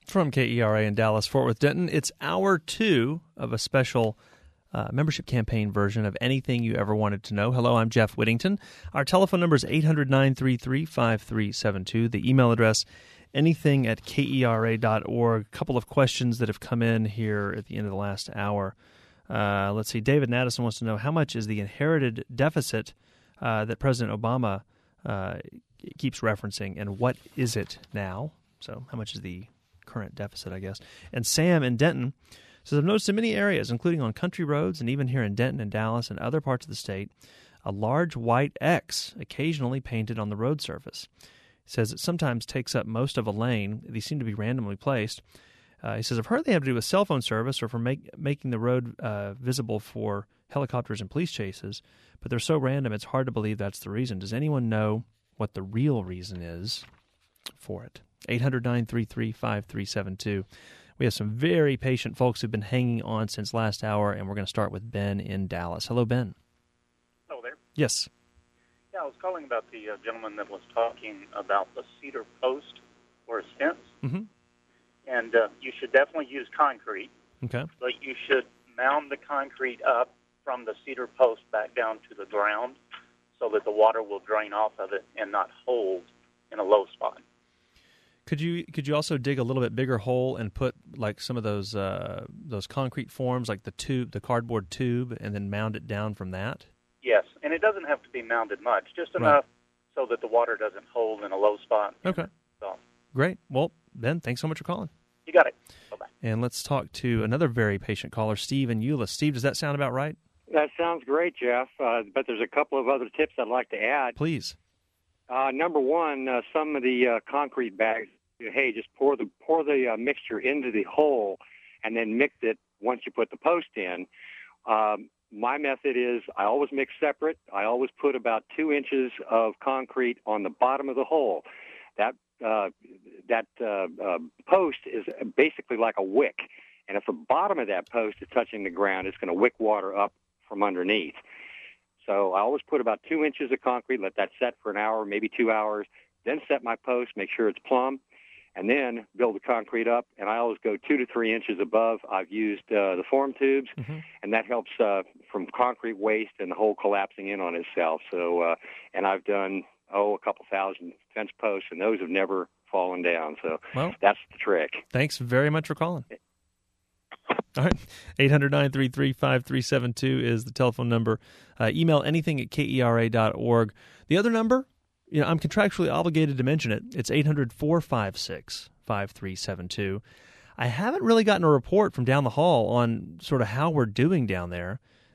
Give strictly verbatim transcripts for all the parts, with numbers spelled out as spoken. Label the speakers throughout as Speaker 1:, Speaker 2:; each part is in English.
Speaker 1: From K E R A in Dallas, Fort Worth, Denton, it's hour two of a special uh, membership campaign version of Anything You Ever Wanted to Know. Hello, I'm Jeff Whittington. Our telephone number is eight hundred, nine three three, five three seven two. The email address, anything at K E R A dot org. A couple of questions that have come in here at the end of the last hour. Uh, let's see. David Naddison wants to know, how much is the inherited deficit uh, that President Obama uh, keeps referencing, and what is it now? So how much is the current deficit, I guess. And Sam in Denton says, I've noticed in many areas, including on country roads and even here in Denton and Dallas and other parts of the state, a large white X occasionally painted on the road surface. He says it sometimes takes up most of a lane. These seem to be randomly placed. Uh, he says, I've heard they have to do with cell phone service or for make, making the road uh, visible for helicopters and police chases, but they're so random it's hard to believe that's the reason. Does anyone know what the real reason is for it? eight hundred, nine three three, five three seven two. We have some very patient folks who've been hanging on since last hour, and we're going to start with Ben in Dallas. Hello, Ben.
Speaker 2: Hello there.
Speaker 1: Yes.
Speaker 2: Yeah, I was calling about the uh, gentleman that was talking about the cedar post or a fence.
Speaker 1: Mm-hmm.
Speaker 2: And uh, you should definitely use concrete.
Speaker 1: Okay.
Speaker 2: But you should mound the concrete up from the cedar post back down to the ground so that the water will drain off of it and not hold in a low spot.
Speaker 1: Could you could you also dig a little bit bigger hole and put like some of those uh, those concrete forms, like the tube, the cardboard tube, and then mound it down from that?
Speaker 2: Yes, and it doesn't have to be mounded much, just
Speaker 1: Right.
Speaker 2: enough so that the water doesn't hold in a low spot.
Speaker 1: Okay.
Speaker 2: So,
Speaker 1: Great. Well, Ben, thanks so much for calling.
Speaker 2: you got it. Bye-bye.
Speaker 1: And let's talk to another very patient caller, Steve in Euless. Steve, does that sound about right?
Speaker 3: That sounds great, Jeff, uh, but there's a couple of other tips I'd like to add.
Speaker 1: Please.
Speaker 3: Uh, number one, uh, some of the uh, concrete bags, hey, just pour the pour the uh, mixture into the hole and then mix it once you put the post in. Um, my method is I always mix separate. I always put about two inches of concrete on the bottom of the hole. That uh, that uh, uh, post is basically like a wick, and if the bottom of that post is touching the ground, it's going to wick water up from underneath. So I always put about two inches of concrete, let that set for an hour, maybe two hours, then set my post, make sure it's plumb, and then build the concrete up. And I always go two to three inches above. I've used uh, the form tubes,
Speaker 1: Mm-hmm.
Speaker 3: and that helps uh, from concrete waste and the hole collapsing in on itself. So, uh, and I've done, oh, a couple thousand fence posts, and those have never fallen down. So
Speaker 1: Well,
Speaker 3: that's the trick.
Speaker 1: thanks very much for calling. All right. eight hundred, nine three three, five three seven two is the telephone number. Uh, email anything at K E R A dot org. The other number, you know, I'm contractually obligated to mention it. It's eight hundred, four five six, five three seven two. I haven't really gotten a report from down the hall on sort of how we're doing down there.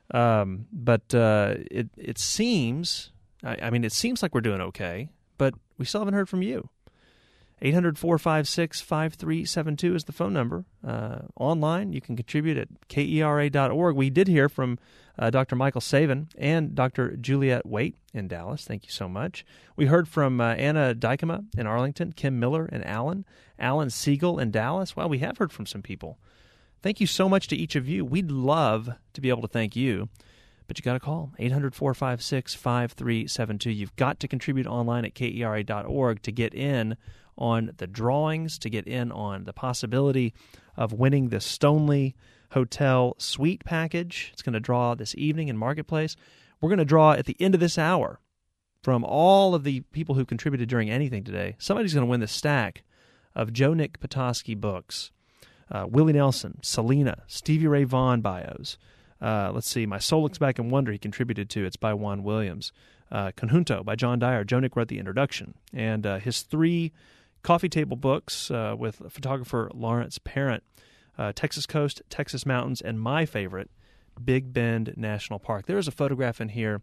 Speaker 1: Um, but uh, it it seems, I, I mean, it seems like we're doing okay, but we still haven't heard from you. eight hundred, four five six, five three seven two is the phone number. Uh, online, you can contribute at K E R A dot org. We did hear from uh, Doctor Michael Savin and Doctor Juliet Waite in Dallas. Thank you so much. We heard from uh, Anna Dykema in Arlington, Kim Miller and Alan, Alan Siegel in Dallas. Well, we have heard from some people. Thank you so much to each of you. We'd love to be able to thank you, but you got to call eight hundred, four five six, five three seven two. You've got to contribute online at K E R A dot org to get in on the drawings, to get in on the possibility of winning the Stoneleigh Hotel suite package. It's going to draw this evening in Marketplace. We're going to draw at the end of this hour from all of the people who contributed during anything today. Somebody's going to win the stack of Joe Nick Petoskey books, uh, Willie Nelson, Selena, Stevie Ray Vaughan bios. Uh, let's see, My Soul Looks Back in Wonder he contributed to. It's by Juan Williams. Uh, Conjunto by John Dyer. Joe Nick wrote the introduction. And uh, his three coffee table books uh, with photographer Lawrence Parent, uh, Texas Coast, Texas Mountains, and my favorite, Big Bend National Park. There is a photograph in here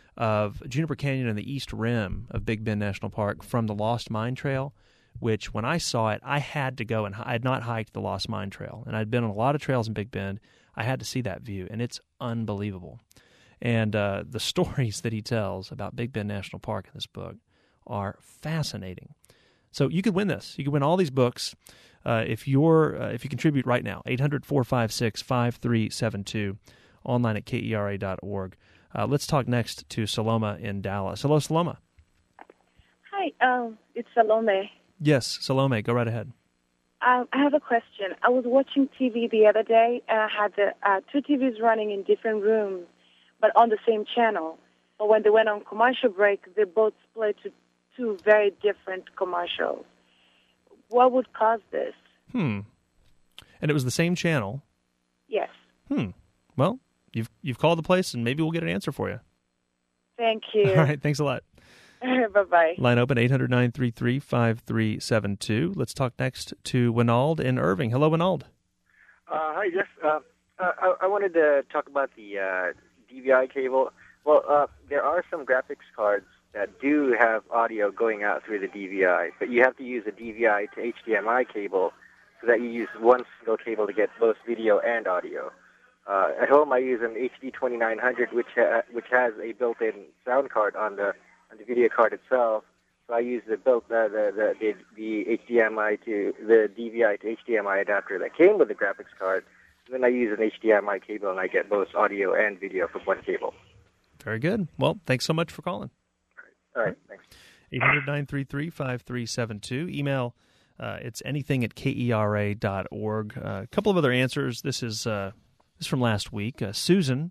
Speaker 1: of Juniper Canyon and the East Rim of Big Bend National Park from the Lost Mine Trail, which when I saw it, I had to go, and I had not hiked the Lost Mine Trail. And I'd been on a lot of trails in Big Bend. I had to see that view, and it's unbelievable. And uh, the stories that he tells about Big Bend National Park in this book are fascinating. So you could win this. You could win all these books uh, if you're uh, if you contribute right now. eight hundred, four five six, five three seven two, online at K E R A dot org. Uh, let's talk next to Saloma in Dallas. Hello, Saloma.
Speaker 4: Hi, um, it's Salome.
Speaker 1: Yes, Salome. Go right ahead.
Speaker 4: Um, I have a question. I was watching T V the other day, and I had the, uh, two T Vs running in different rooms, but on the same channel. But when they went on commercial break, they both split to two very different commercials. What would cause this?
Speaker 1: Hmm. And it was the same channel?
Speaker 4: Yes.
Speaker 1: Hmm. Well, you've you've called the place, and maybe we'll get an answer for you.
Speaker 4: Thank you.
Speaker 1: All right. Thanks a lot.
Speaker 4: Bye-bye.
Speaker 1: Line open, eight hundred, nine three three, five three seven two. Let's talk next to Winald in Irving. Hello, Winald.
Speaker 5: Uh, hi, Jeff. Uh, uh, I, I wanted to talk about the uh, D V I cable. Well, uh, there are some graphics cards that do have audio going out through the D V I, but you have to use a D V I to H D M I cable so that you use one single cable to get both video and audio. Uh, at home, I use an H D twenty-nine hundred, which ha- which has a built-in sound card on the on the video card itself. So I use the built uh, the, the the the H D M I to the D V I to H D M I adapter that came with the graphics card. And then I use an H D M I cable, and I get both audio and video from one cable.
Speaker 1: Very good. Well, thanks so much for calling.
Speaker 5: All right, thanks.
Speaker 1: eight hundred, nine three three, five three seven two. Email, uh, it's anything at K E R A dot org. Uh, a couple of other answers. This is, uh, this is from last week. Uh, Susan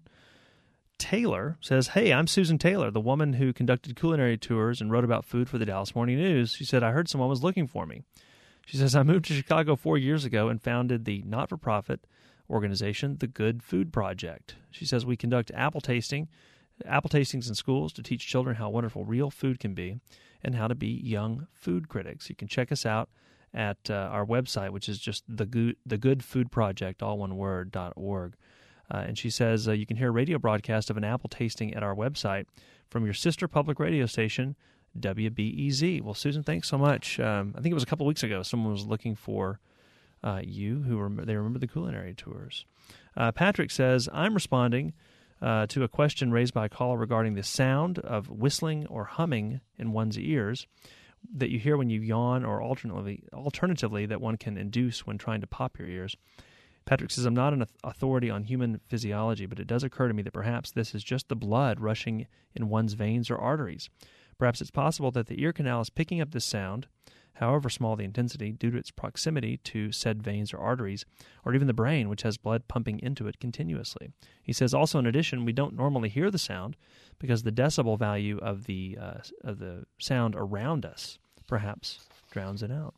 Speaker 1: Taylor says, hey, I'm Susan Taylor, the woman who conducted culinary tours and wrote about food for the Dallas Morning News. She said, I heard someone was looking for me. She says, I moved to Chicago four years ago and founded the not-for-profit organization, The Good Food Project. She says, we conduct apple tasting, apple tastings in schools to teach children how wonderful real food can be and how to be young food critics. You can check us out at uh, our website, which is just the good, the Good Food Project, all one word, dot org. Uh, and she says uh, you can hear a radio broadcast of an apple tasting at our website from your sister public radio station, W B E Z. Well, Susan, thanks so much. Um, I think it was a couple of weeks ago someone was looking for uh, you who rem- they remember the culinary tours. Uh, Patrick says, I'm responding uh, to a question raised by a caller regarding the sound of whistling or humming in one's ears that you hear when you yawn, or alternatively, alternatively that one can induce when trying to pop your ears. Patrick says, I'm not an authority on human physiology, but it does occur to me that perhaps this is just the blood rushing in one's veins or arteries. Perhaps it's possible that the ear canal is picking up this sound, however small the intensity, due to its proximity to said veins or arteries, or even the brain, which has blood pumping into it continuously. He says, also, in addition, we don't normally hear the sound because the decibel value of the uh, of the sound around us perhaps drowns it out.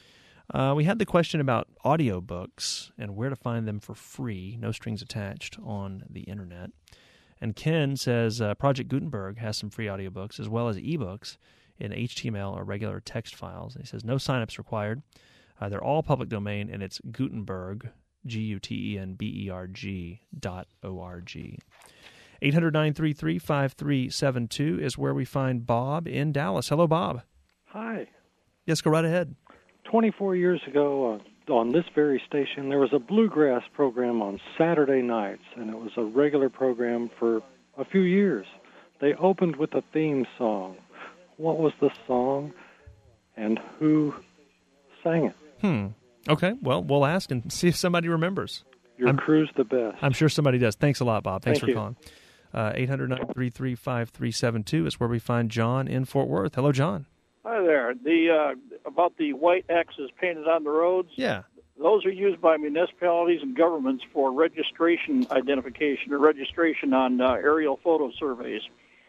Speaker 1: Uh, we had the question about audiobooks and where to find them for free, no strings attached, on the internet. And Ken says uh, Project Gutenberg has some free audiobooks as well as ebooks in H T M L or regular text files. And he says no signups required. Uh, they're all public domain, and it's Gutenberg, G U T E N B E R G dot O R G. eight hundred, nine three three, five three seven two is where we find Bob in Dallas. Hello, Bob.
Speaker 6: Hi.
Speaker 1: Yes, go right ahead.
Speaker 6: twenty-four years ago, uh, on this very station, there was a bluegrass program on Saturday nights, and it was a regular program for a few years. They opened with a theme song. What was the song, and who sang it?
Speaker 1: Hmm. Okay, well, we'll ask and see if somebody remembers.
Speaker 6: Your
Speaker 1: I'm,
Speaker 6: crew's the best.
Speaker 1: I'm sure somebody does. Thanks a lot, Bob. Thanks
Speaker 6: Thank
Speaker 1: for
Speaker 6: you.
Speaker 1: calling. Uh, eight hundred, nine three three, five three seven two is where we find John in Fort Worth. Hello, John.
Speaker 7: Hi there. The uh, about the white X's painted on the roads.
Speaker 1: Yeah.
Speaker 7: Those are used by municipalities and governments for registration identification or registration on uh, aerial photo surveys.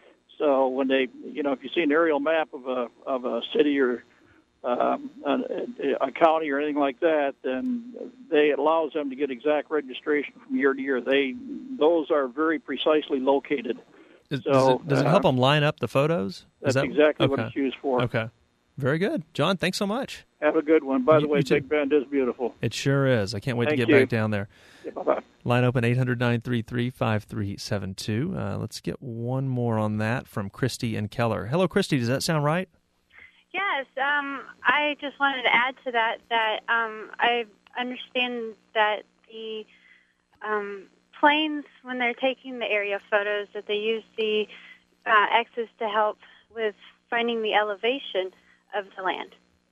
Speaker 7: So when they, you know, if you see an aerial map of a of a city or um, a, a county or anything like that, then they it allows them to get exact registration from year to year. They those are very precisely located.
Speaker 1: Is,
Speaker 7: so,
Speaker 1: does it, does it
Speaker 7: uh,
Speaker 1: help them line up the photos?
Speaker 7: That's
Speaker 1: Is that,
Speaker 7: exactly
Speaker 1: okay.
Speaker 7: what it's used for.
Speaker 1: Okay. Very good. John, thanks so much.
Speaker 7: Have a good one. By
Speaker 1: You-
Speaker 7: the way,
Speaker 1: you too.
Speaker 7: Big Bend is beautiful.
Speaker 1: It sure is. I can't wait
Speaker 7: Thank
Speaker 1: to get
Speaker 7: you.
Speaker 1: back down there.
Speaker 7: Yeah, bye-bye.
Speaker 1: Line open eight hundred, nine three three, five three seven two. Uh, let's get one more on that from Christy and Keller. Hello, Christy. Does that sound right?
Speaker 8: Yes, um, I just wanted to add to that that um, I understand that the um, planes, when they're taking the area photos, that they use the uh, X's to help with finding the elevation of the land.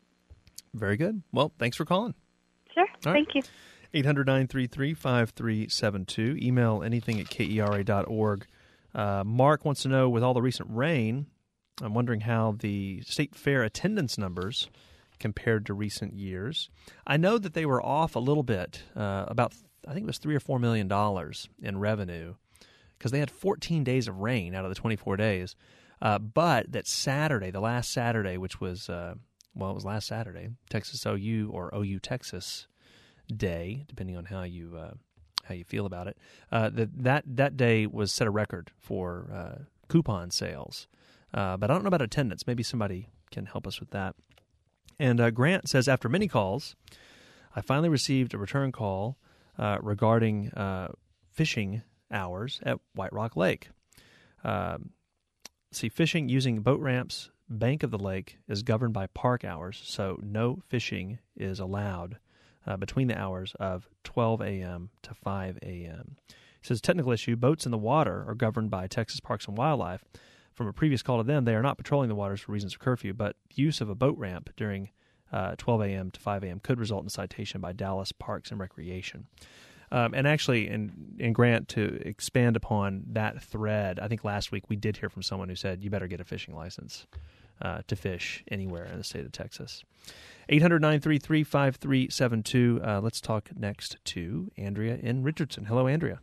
Speaker 1: Very good. Well, thanks for calling.
Speaker 8: Sure,
Speaker 1: All
Speaker 8: thank
Speaker 1: right.
Speaker 8: you.
Speaker 1: eight hundred, nine three three, five three seven two. Email anything at K E R A dot org. Uh, Mark wants to know, with all the recent rain, I'm wondering how the state fair attendance numbers compared to recent years. I know that they were off a little bit, uh, about I think it was three or four million dollars in revenue, because they had fourteen days of rain out of the twenty-four days. Uh, but that Saturday, the last Saturday, which was uh, well, it was last Saturday, Texas O U or O U Texas Day, depending on how you uh, how you feel about it. Uh, that that that day was set a record for uh, coupon sales. Uh, but I don't know about attendance. Maybe somebody can help us with that. And uh, Grant says, after many calls, I finally received a return call uh, regarding uh, fishing hours at White Rock Lake. Um, see, fishing using boat ramps, bank of the lake, is governed by park hours, so no fishing is allowed uh, between the hours of twelve a.m. to five a.m. He says, technical issue, boats in the water are governed by Texas Parks and Wildlife. From a previous call to them, they are not patrolling the waters for reasons of curfew, but use of a boat ramp during uh, twelve a.m. to five a.m. could result in citation by Dallas Parks and Recreation. Um, and actually, in, in Grant, to expand upon that thread, I think last week we did hear from someone who said, you better get a fishing license uh, to fish anywhere in the state of Texas. eight hundred, nine three three, five three seven two. Uh, let's talk next to Andrea in Richardson. Hello, Andrea.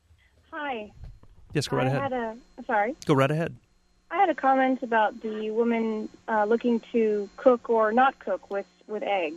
Speaker 9: Hi.
Speaker 1: Yes, go right
Speaker 9: I
Speaker 1: ahead.
Speaker 9: Had a, sorry.
Speaker 1: Go right ahead.
Speaker 9: I had a comment about the woman uh, looking to cook or not cook with, with eggs.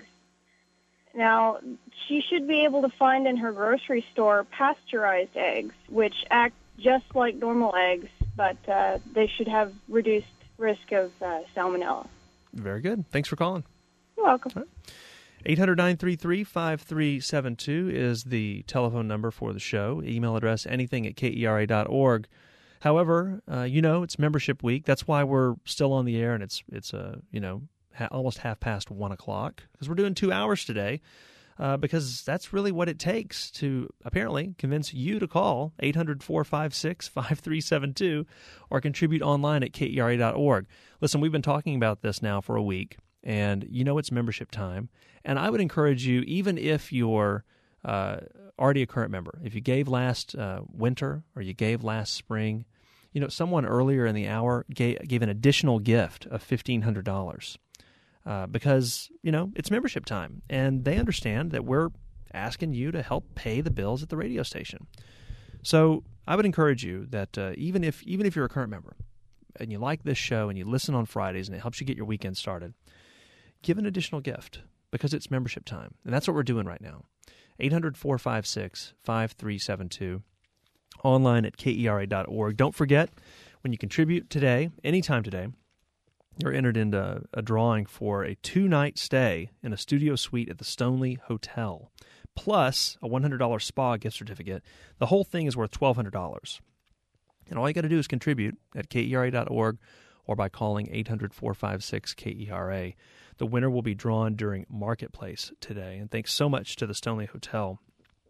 Speaker 9: Now, she should be able to find in her grocery store pasteurized eggs, which act just like normal eggs, but uh, they should have reduced risk of uh, salmonella.
Speaker 1: Very good. Thanks for calling.
Speaker 9: You're welcome.
Speaker 1: Right. eight hundred, nine three three, five three seven two is the telephone number for the show. Email address, anything at K E R A dot org. However, uh, you know, it's membership week. That's why we're still on the air, and it's, it's uh, you know, ha- almost half past one o'clock, because we're doing two hours today, uh, because that's really what it takes to, apparently, convince you to call eight hundred, four five six, five three seven two or contribute online at K E R A dot org. Listen, we've been talking about this now for a week, and you know it's membership time, and I would encourage you, even if you're uh, already a current member, if you gave last uh, winter or you gave last spring, you know, someone earlier in the hour gave, gave an additional gift of fifteen hundred dollars uh, because, you know, it's membership time, and they understand that we're asking you to help pay the bills at the radio station. So I would encourage you that uh, even if even if you're a current member and you like this show and you listen on Fridays and it helps you get your weekend started, give an additional gift because it's membership time, and that's what we're doing right now. eight hundred, four five six, five three seven two, online at K E R A dot org. Don't forget, when you contribute today, anytime today, you're entered into a drawing for a two-night stay in a studio suite at the Stoneleigh Hotel, plus a one hundred dollars spa gift certificate. The whole thing is worth twelve hundred dollars. And all you got to do is contribute at K E R A dot org or by calling eight hundred, four five six, K E R A. The winner will be drawn during Marketplace today. And thanks so much to the Stoneleigh Hotel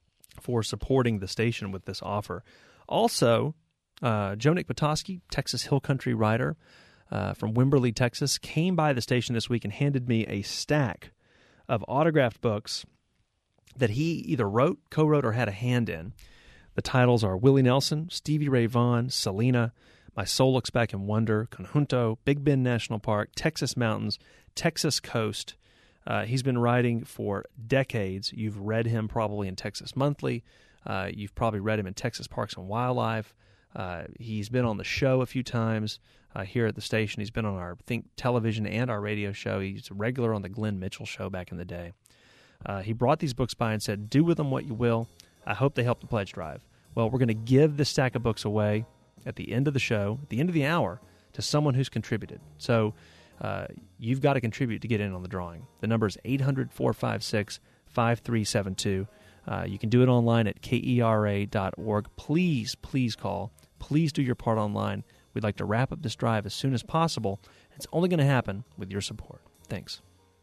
Speaker 1: for supporting the station with this offer. Also, uh, Joe Nick Petoskey, Texas Hill Country writer uh, from Wimberley, Texas, came by the station this week and handed me a stack of autographed books that he either wrote, co-wrote, or had a hand in. The titles are Willie Nelson, Stevie Ray Vaughan, Selena, My Soul Looks Back in Wonder, Conjunto, Big Bend National Park, Texas Mountains, Texas Coast. Uh, he's been writing for decades. You've read him probably in Texas Monthly. Uh, you've probably read him in Texas Parks and Wildlife. Uh, he's been on the show a few times uh, here at the station. He's been on our Think Television and our radio show. He's a regular on the Glenn Mitchell show back in the day. Uh, he brought these books by and said, do with them what you will. I hope they help the pledge drive. Well, we're going to give this stack of books away at the end of the show, at the end of the hour, to someone who's contributed. So uh, you've got to contribute to get in on the drawing. The number is eight hundred, four five six, five three seven two. Uh, you can do it online at K E R A dot org. Please, please call. Please do your part online. We'd like to wrap up this drive as soon as possible. It's only going to happen with your support. Thanks.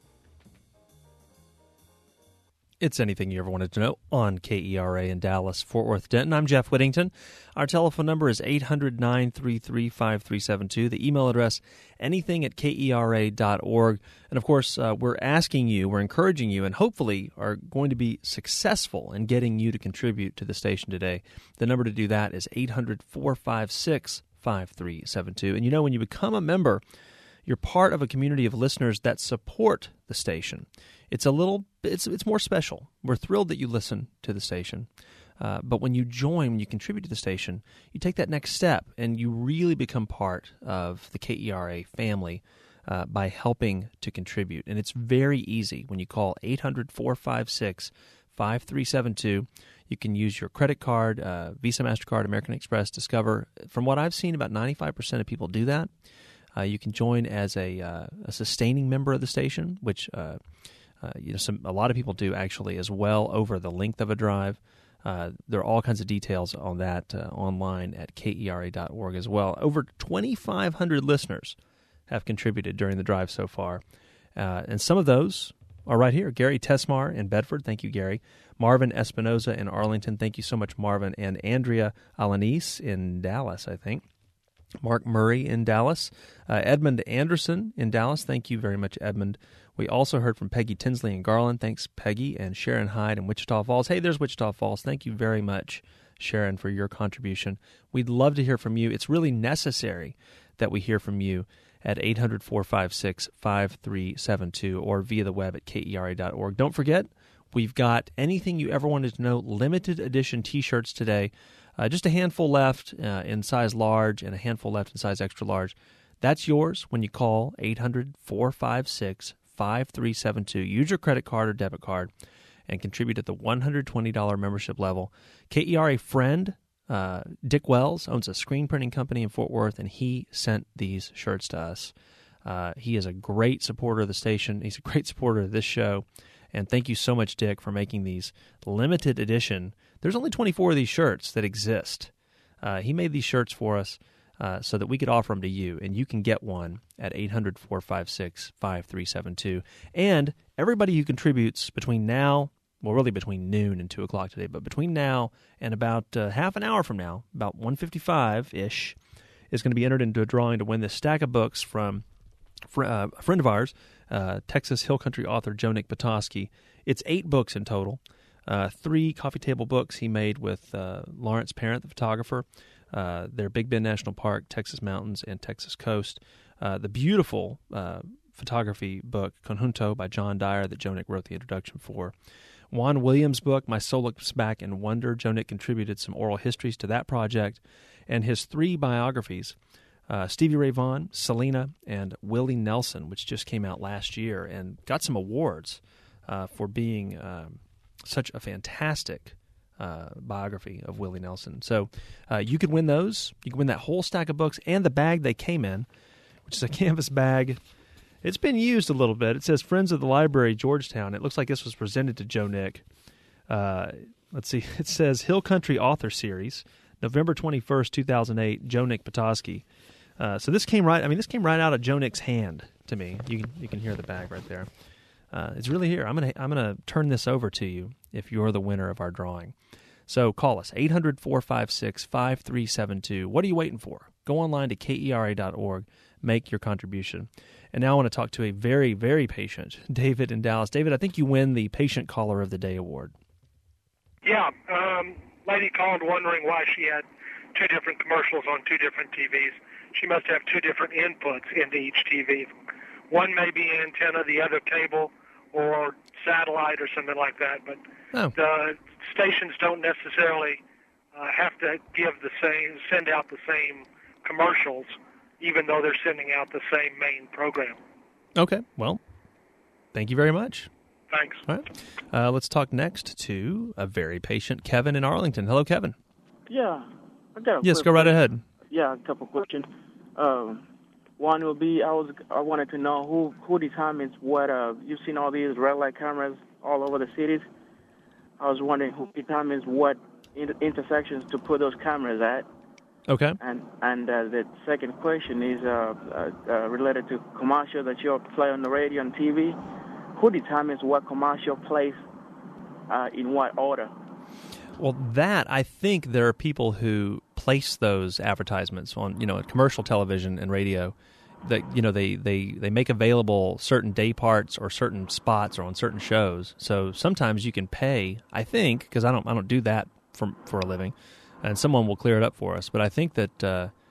Speaker 1: It's anything you ever wanted to know on K E R A in Dallas, Fort Worth, Denton. I'm Jeff Whittington. Our telephone number is eight hundred, nine three three, five three seven two. The email address, anything at K E R A dot org. And, of course, uh, we're asking you, we're encouraging you, and hopefully are going to be successful in getting you to contribute to the station today. The number to do that is eight hundred, four five six, five three seven two. And, you know, when you become a member, you're part of a community of listeners that support the station. It's a little, it's it's more special. We're thrilled that you listen to the station. Uh, but when you join, when you contribute to the station, you take that next step and you really become part of the K E R A family uh, by helping to contribute. And it's very easy. When you call eight hundred, four five six, five three seven two, you can use your credit card, uh, Visa, MasterCard, American Express, Discover. From what I've seen, about ninety-five percent of people do that. Uh, you can join as a, uh, a sustaining member of the station, which uh, uh, you know some a lot of people do actually as well over the length of a drive. Uh, there are all kinds of details on that uh, online at K E R A dot org as well. Over twenty-five hundred listeners have contributed during the drive so far. Uh, and some of those are right here. Gary Tesmar in Bedford. Thank you, Gary. Marvin Espinoza in Arlington. Thank you so much, Marvin. And Andrea Alanis in Dallas, I think. Mark Murray in Dallas. Uh, Edmund Anderson in Dallas. Thank you very much, Edmund. We also heard from Peggy Tinsley in Garland. Thanks, Peggy. And Sharon Hyde in Wichita Falls. Hey, there's Wichita Falls. Thank you very much, Sharon, for your contribution. We'd love to hear from you. It's really necessary that we hear from you at eight hundred, four five six, five three seven two or via the web at K E R A dot org. Don't forget, we've got anything you ever wanted to know, limited edition T-shirts today. Uh, just a handful left uh, in size large and a handful left in size extra large. That's yours when you call eight hundred, four five six, five three seven two. Use your credit card or debit card and contribute at the one hundred twenty dollars membership level. K E R A friend, uh, Dick Wells, owns a screen printing company in Fort Worth, and he sent these shirts to us. Uh, he is a great supporter of the station. He's a great supporter of this show. And thank you so much, Dick, for making these limited edition. There's only twenty-four of these shirts that exist. Uh, he made these shirts for us uh, so that we could offer them to you, and you can get one at eight hundred, four five six, five three seven two. And everybody who contributes between now, well, really between noon and two o'clock today, but between now and about uh, half an hour from now, about one fifty-five-ish, is going to be entered into a drawing to win this stack of books from fr- uh, a friend of ours, uh, Texas Hill Country author Joe Nick Petoskey. It's eight books in total. Uh, three coffee table books he made with uh, Lawrence Parent, the photographer. Uh, their Big Bend National Park, Texas Mountains, and Texas Coast. Uh, the beautiful uh, photography book, Conjunto, by John Dyer, that Joe Nick wrote the introduction for. Juan Williams' book, My Soul Looks Back in Wonder. Joe Nick contributed some oral histories to that project. And his three biographies, uh, Stevie Ray Vaughan, Selena, and Willie Nelson, which just came out last year and got some awards uh, for being um, such a fantastic uh, biography of Willie Nelson. So uh, you could win those. You can win that whole stack of books and the bag they came in, which is a canvas bag. It's been used a little bit. It says Friends of the Library, Georgetown. It looks like this was presented to Joe Nick. Uh, let's see. It says Hill Country Author Series, November twenty-first, two thousand eight, Joe Nick Petoskey. Uh, so this came right, I mean, this came right out of Joe Nick's hand to me. You can, you can hear the bag right there. Uh, it's really here. I'm going to I'm gonna turn this over to you if you're the winner of our drawing. So call us, eight hundred, four five six, five three seven two. What are you waiting for? Go online to K E R A dot org. Make your contribution. And now I want to talk to a very, very patient David in Dallas. David, I think you win the Patient Caller of the Day award.
Speaker 10: Yeah. Um, lady called wondering why she had two different commercials on two different T Vs. She must have two different inputs into each T V. One may be an antenna, the other cable or satellite or something like that. But
Speaker 1: oh.
Speaker 10: the stations don't necessarily uh, have to give the same, send out the same commercials, even though they're sending out the same main program.
Speaker 1: Okay, well, thank you very much.
Speaker 10: Thanks.
Speaker 1: All right. Uh, let's talk next to a very patient Kevin in Arlington. Hello, Kevin.
Speaker 11: Yeah. I got a
Speaker 1: yes, go right ahead.
Speaker 11: Yeah, a couple questions. Um, one will be, I was I wanted to know who, who determines what, uh, you've seen all these red light cameras all over the cities. I was wondering who determines what inter- intersections to put those cameras at.
Speaker 1: Okay.
Speaker 11: And and uh, the second question is uh, uh, uh, related to commercial that you play on the radio and T V. Who determines what commercial plays uh, in what order?
Speaker 1: Well, that, I think there are people who place those advertisements on, you know, commercial television and radio that, you know, they, they, they make available certain day parts or certain spots or on certain shows. So sometimes you can pay, I think, because I don't I don't do that for, for a living, and someone will clear it up for us. But I think that uh,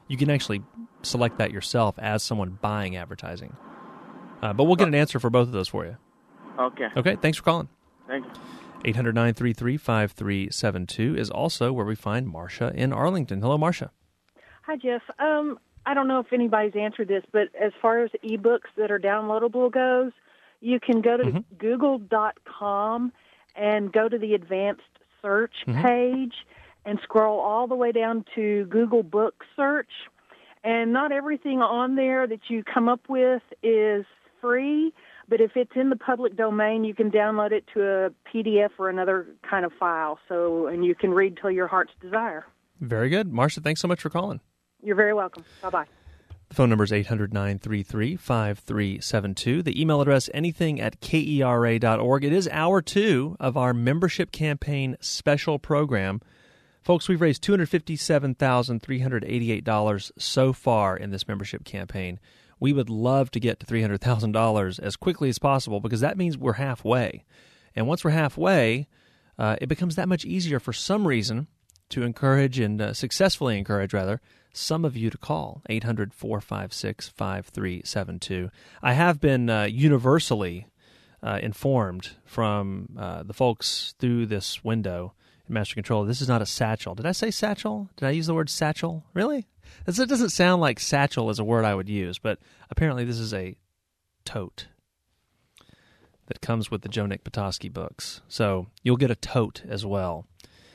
Speaker 1: you can actually select that yourself as someone buying advertising. Uh, but we'll get an answer for both of those for you.
Speaker 11: Okay.
Speaker 1: Okay, thanks for calling.
Speaker 11: Thank you.
Speaker 1: eight hundred, nine three three, five three seven two is also where we find Marcia in Arlington. Hello, Marcia.
Speaker 12: Hi, Jeff. Um, I don't know if anybody's answered this, but as far as ebooks that are downloadable goes, you can go to
Speaker 1: mm-hmm.
Speaker 12: google dot com and go to the advanced search
Speaker 1: mm-hmm.
Speaker 12: page and scroll all the way down to Google Book Search. And not everything on there that you come up with is free, but if it's in the public domain, you can download it to a P D F or another kind of file, so and you can read till your heart's desire.
Speaker 1: Very good. Marcia, thanks so much for calling.
Speaker 12: You're very welcome. Bye-bye.
Speaker 1: The phone number is eight hundred, nine three three, five three seven two. The email address, anything at K E R A dot org. It is hour two of our membership campaign special program. Folks, we've raised two hundred fifty-seven thousand three hundred eighty-eight dollars so far in this membership campaign. We would love to get to three hundred thousand dollars as quickly as possible because that means we're halfway. And once we're halfway, uh, it becomes that much easier for some reason to encourage and uh, successfully encourage, rather, some of you to call eight hundred, four five six, five three seven two. I have been uh, universally uh, informed from uh, the folks through this window in Master Control, this is not a satchel. Did I say satchel? Did I use the word satchel? Really? It doesn't sound like satchel is a word I would use, but apparently this is a tote that comes with the Joe Nick Petoskey books. So you'll get a tote as well.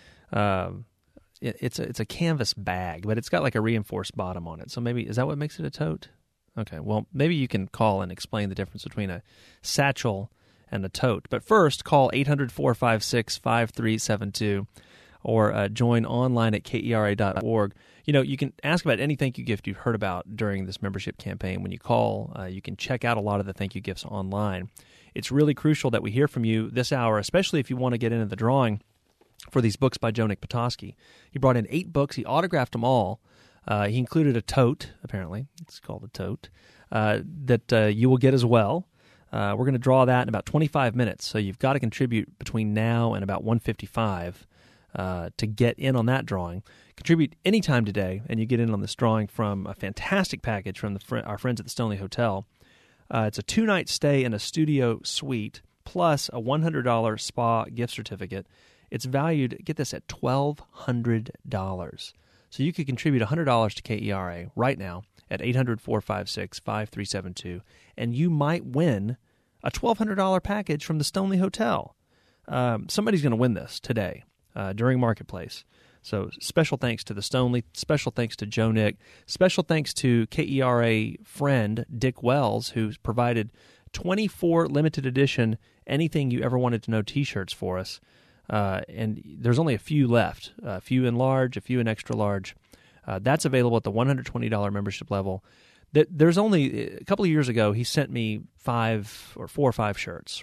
Speaker 1: Um, it, it's a, it's a canvas bag, but it's got like a reinforced bottom on it. So maybe, is that what makes it a tote? Okay, well, maybe you can call and explain the difference between a satchel and a tote. But first, call eight hundred, four five six, five three seven two or uh, join online at K E R A dot org. You know, you can ask about any thank you gift you've heard about during this membership campaign. When you call, uh, you can check out a lot of the thank you gifts online. It's really crucial that we hear from you this hour, especially if you want to get into the drawing for these books by Joe Nick Petoskey. He brought in eight books. He autographed them all. Uh, he included a tote, apparently. It's called a tote, uh, that uh, you will get as well. Uh, we're going to draw that in about twenty-five minutes, so you've got to contribute between now and about one fifty-five uh, to get in on that drawing. Contribute anytime today, and you get in on this drawing from a fantastic package from the fr- our friends at the Stoneleigh Hotel. Uh, it's a two-night stay in a studio suite, plus a one hundred dollars spa gift certificate. It's valued, get this, at twelve hundred dollars. So you could contribute one hundred dollars to K E R A right now at eight hundred, four five six, five three seven two, and you might win a twelve hundred dollars package from the Stoneleigh Hotel. Um, somebody's going to win this today uh, during Marketplace. So special thanks to the Stoneleigh, special thanks to Joe Nick, special thanks to K E R A friend Dick Wells, who's provided twenty-four limited edition Anything You Ever Wanted to Know t-shirts for us. Uh, and there's only a few left, a few in large, a few in extra large. Uh, that's available at the one hundred twenty dollars membership level. That there's only a couple of years ago, he sent me five or four or five shirts,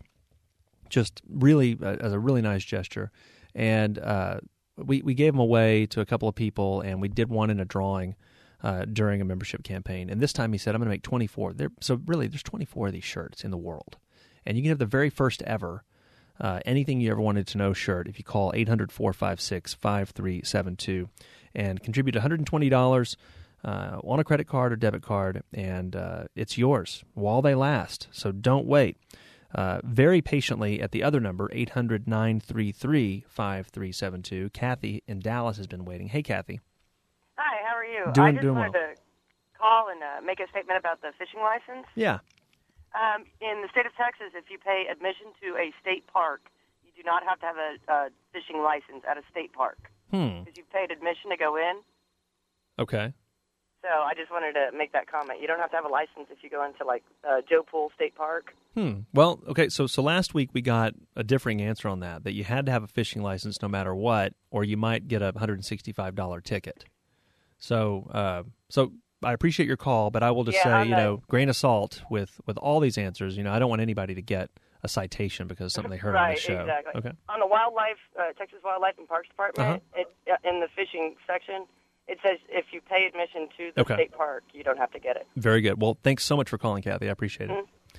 Speaker 1: just really uh, as a really nice gesture, and uh, we we gave them away to a couple of people, and we did one in a drawing uh, during a membership campaign. And this time he said, "I'm going to make twenty-four." There, so really, there's twenty-four of these shirts in the world, and you can have the very first ever. Uh, anything you ever wanted to know shirt if you call eight hundred, four five six, five three seven two and contribute one hundred twenty dollars uh, on a credit card or debit card, and uh, it's yours while they last. So don't wait. Uh, very patiently at the other number, eight hundred, nine three three, five three seven two. Kathy in Dallas has been waiting. Hey, Kathy.
Speaker 13: Hi, how are you?
Speaker 1: Doing,
Speaker 13: I just
Speaker 1: doing
Speaker 13: wanted
Speaker 1: well.
Speaker 13: to call and uh, make a statement about the fishing license.
Speaker 1: Yeah.
Speaker 13: Um, in the state of Texas, if you pay admission to a state park, you do not have to have a, a fishing license at a state park.
Speaker 1: Hmm.
Speaker 13: Because you've paid admission to go in.
Speaker 1: Okay.
Speaker 13: So I just wanted to make that comment. You don't have to have a license if you go into, like, uh, Joe Pool State Park.
Speaker 1: Hmm. Well, okay, so so last week we got a differing answer on that, that you had to have a fishing license no matter what, or you might get a one hundred sixty-five dollars ticket. So, uh, so I appreciate your call, but I will just
Speaker 13: yeah,
Speaker 1: say, you know, grain of salt with, with all these answers. You know, I don't want anybody to get a citation because of something they heard
Speaker 13: right,
Speaker 1: on the show.
Speaker 13: Exactly.
Speaker 1: Okay.
Speaker 13: On the wildlife, uh, Texas Wildlife and Parks Department,
Speaker 1: Uh-huh.
Speaker 13: it, uh, in the fishing section, it says if you pay admission to the
Speaker 1: Okay.
Speaker 13: state park, you don't have to get it.
Speaker 1: Very good. Well, thanks so much for calling, Kathy. I appreciate it.
Speaker 13: Mm-hmm. Thanks.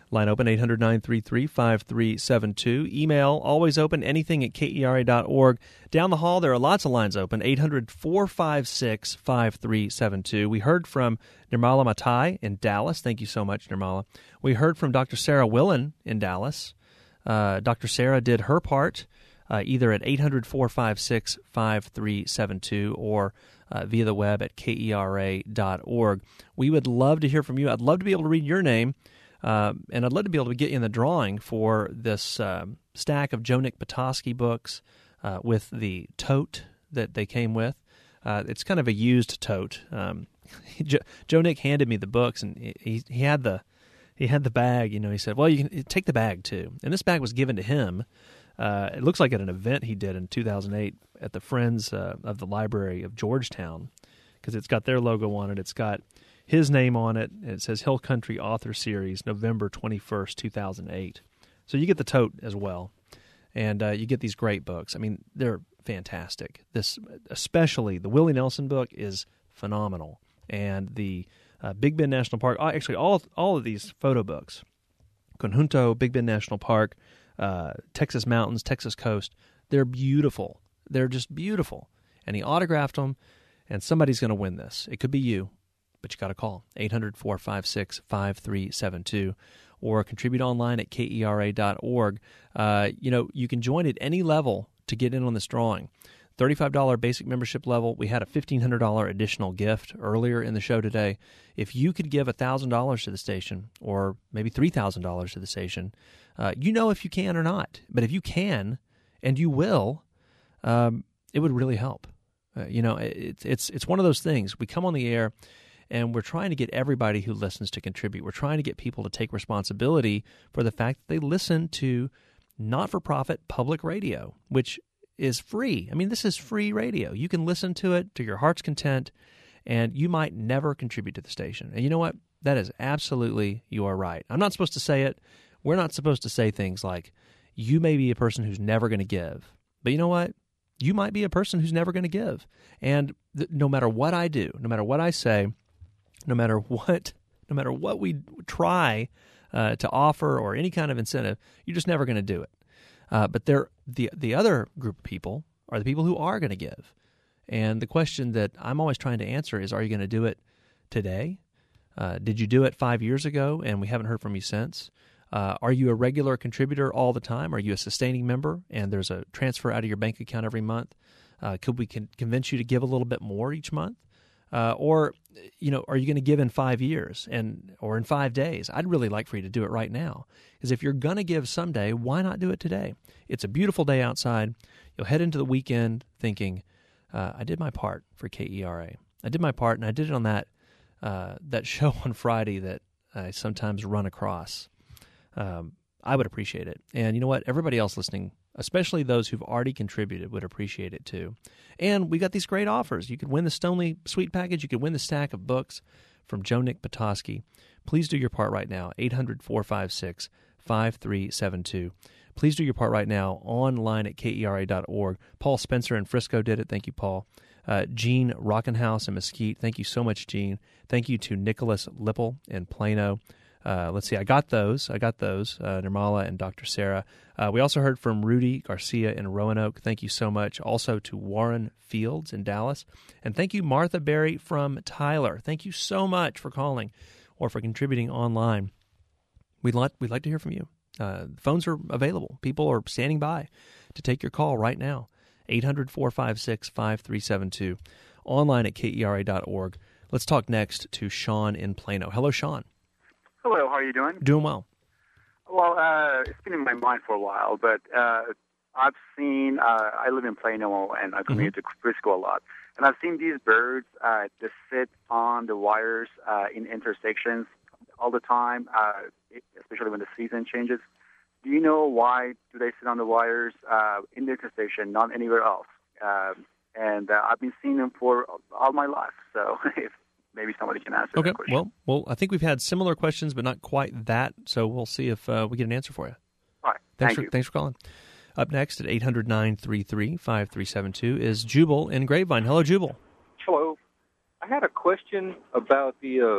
Speaker 1: Line open, eight hundred, nine three three, five three seven two. Email, always open, anything at K E R A dot org. Down the hall, there are lots of lines open, eight hundred, four five six, five three seven two. We heard from Nirmala Matai in Dallas. Thank you so much, Nirmala. We heard from Doctor Sarah Willen in Dallas. Uh, Doctor Sarah did her part uh, either at eight hundred, four five six, five three seven two or uh, via the web at K E R A dot org. We would love to hear from you. I'd love to be able to read your name. Uh, and I'd love to be able to get you in the drawing for this um, stack of Joe Nick Petoskey books uh, with the tote that they came with. Uh, it's kind of a used tote. Um, Joe, Joe Nick handed me the books, and he he had the he had the bag. You know, he said, "Well, you can take the bag too." And this bag was given to him. Uh, it looks like at an event he did in two thousand eight at the Friends uh, of the Library of Georgetown, because it's got their logo on it. It's got his name on it. It says Hill Country Author Series, November twenty-first, two thousand eight. So you get the tote as well, and uh, you get these great books. I mean, they're fantastic. This, especially the Willie Nelson book, is phenomenal, and the uh, Big Bend National Park. Actually, all all of these photo books, Conjunto, Big Bend National Park, uh, Texas Mountains, Texas Coast. They're beautiful. They're just beautiful, and he autographed them. And somebody's going to win this. It could be you. But you got to call eight hundred, four five six, five three seven two or contribute online at K E R A dot org. Uh, you know, you can join at any level to get in on this drawing. thirty-five dollars basic membership level. We had a fifteen hundred dollars additional gift earlier in the show today. If you could give one thousand dollars to the station, or maybe three thousand dollars to the station, uh, you know if you can or not. But if you can, and you will, um, it would really help. Uh, you know, it, it's it's one of those things. We come on the air, and we're trying to get everybody who listens to contribute. We're trying to get people to take responsibility for the fact that they listen to not-for-profit public radio, which is free. I mean, this is free radio. You can listen to it to your heart's content, and you might never contribute to the station. And you know what? That is absolutely, you are right. I'm not supposed to say it. We're not supposed to say things like, you may be a person who's never going to give. But you know what? You might be a person who's never going to give. And th- no matter what I do, no matter what I say, no matter what, no matter what we try uh, to offer or any kind of incentive, you're just never going to do it. Uh, but there, the the other group of people are the people who are going to give. And the question that I'm always trying to answer is, are you going to do it today? Uh, did you do it five years ago and we haven't heard from you since? Uh, are you a regular contributor all the time? Are you a sustaining member and there's a transfer out of your bank account every month? Uh, could we con- convince you to give a little bit more each month? Uh, or, you know, are you going to give in five years and or in five days? I'd really like for you to do it right now. Because if you're going to give someday, why not do it today? It's a beautiful day outside. You'll head into the weekend thinking, uh, I did my part for K E R A. I did my part, and I did it on that uh, that show on Friday that I sometimes run across. Um, I would appreciate it. And you know what? Everybody else listening, especially those who've already contributed, would appreciate it too. And we got these great offers. You could win the Stoneleigh Suite Package. You could win the stack of books from Joe Nick Petoskey. Please do your part right now, eight hundred, four five six, five three seven two. Please do your part right now online at K E R A dot org. Paul Spencer in Frisco did it. Thank you, Paul. Uh, Gene Rockenhouse in Mesquite. Thank you so much, Gene. Thank you to Nicholas Lipple in Plano. Uh, let's see, I got those. I got those, uh, Nirmala and Doctor Sarah. Uh, we also heard from Rudy Garcia in Roanoke. Thank you so much. Also to Warren Fields in Dallas. And thank you, Martha Berry from Tyler. Thank you so much for calling or for contributing online. We'd like, we'd like to hear from you. Uh, phones are available. People are standing by to take your call right now. eight hundred, four five six, five three seven two. Online at K E R A dot org. Let's talk next to Sean in Plano. Hello, Sean.
Speaker 14: Hello, how are you doing?
Speaker 1: Doing well.
Speaker 14: Well, uh, it's been in my mind for a while, but uh, I've seen, uh, I live in Plano and I commute mm-hmm. to Frisco a lot, and I've seen these birds uh, just sit on the wires uh, in intersections all the time, uh, especially when the season changes. Do you know why do they sit on the wires uh, in the intersection, not anywhere else? Uh, and uh, I've been seeing them for all my life, so if maybe somebody can answer
Speaker 1: okay.
Speaker 14: that question.
Speaker 1: Well, well, I think we've had similar questions, but not quite that. So we'll see if uh, we get an answer for you.
Speaker 14: All right.
Speaker 1: Thanks
Speaker 14: Thank
Speaker 1: for,
Speaker 14: you.
Speaker 1: Thanks for calling. Up next at eight hundred, nine three three, five three seven two is Jubal in Grapevine. Hello, Jubal.
Speaker 15: Hello. I had a question about the uh,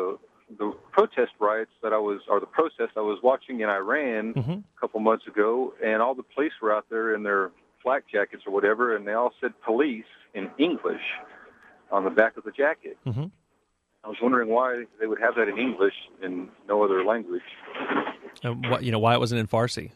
Speaker 15: the protest riots that I was, or the protests I was watching in Iran
Speaker 1: Mm-hmm.
Speaker 15: a couple months ago, and all the police were out there in their flak jackets or whatever, and they all said police in English on the back of the jacket.
Speaker 1: Mm-hmm.
Speaker 15: I was wondering why they would have that in English and no other language.
Speaker 1: Uh, what, you know, why it wasn't in Farsi?